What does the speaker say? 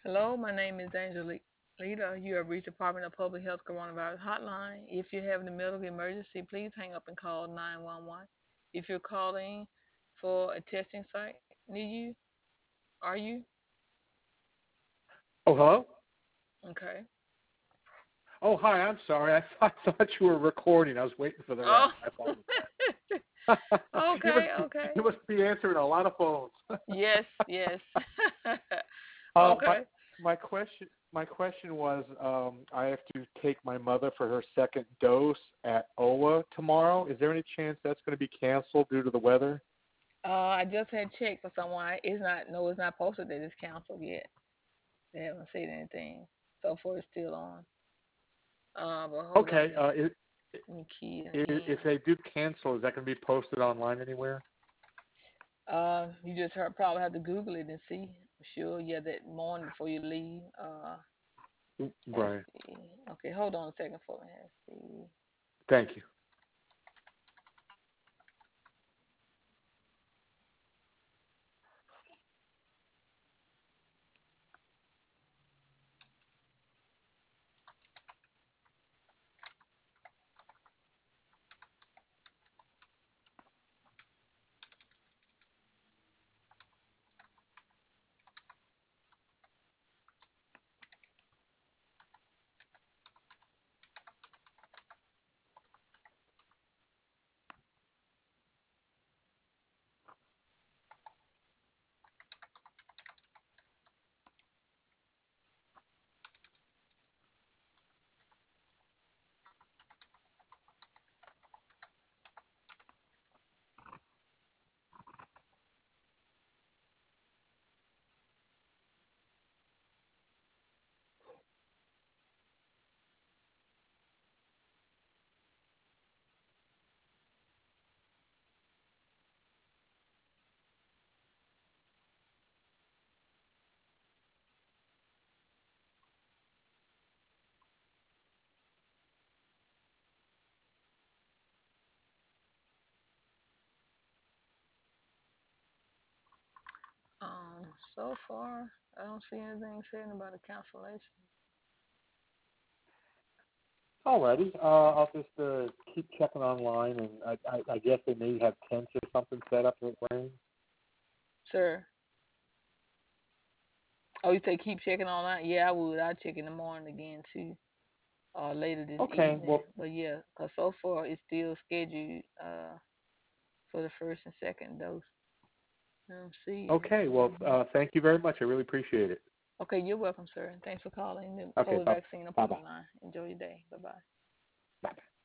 Hello, my name is Angelique Lita. You have reached the Department of Public Health Coronavirus Hotline. If you have a medical emergency, please hang up and call 911. If you're calling for a testing site near you, are you? Oh, hello? Okay. Oh, hi. I'm sorry. I thought you were recording. I was waiting for the rest. Oh, I apologize. you okay, must okay. you must be answering a lot of phones. Yes, yes. My Okay. question was I have to take my mother for her second dose at OWA tomorrow. Is there any chance that's going to be canceled due to the weather? I just had checked for someone. It's not, no, it's not posted that it's canceled yet. They haven't said anything. So far, it's still on. But hold on, Okay. let me key it If in. they do cancel, is that going to be posted online anywhere? You just probably have to Google it and see. I'm sure, yeah, that morning before you leave. Let's Right. see. Okay, hold on a second for me. Let's see. Thank you. So far, I don't see anything saying about a cancellation. Alrighty. I'll just keep checking online, and I guess they may have tents or something set up if it rains. Sir. Oh, you say keep checking on that? Yeah, I would. I'll check in the morning again too, later this Okay. evening. Well, But yeah, 'cause so far it's still scheduled for the first and second dose. I'm seeing. okay. Well, thank you very much. I really appreciate it. Okay, you're welcome, sir. And thanks for calling the Okay. COVID Bye. vaccine Bye. Bye. appointment line. Enjoy your day. Bye bye. Bye.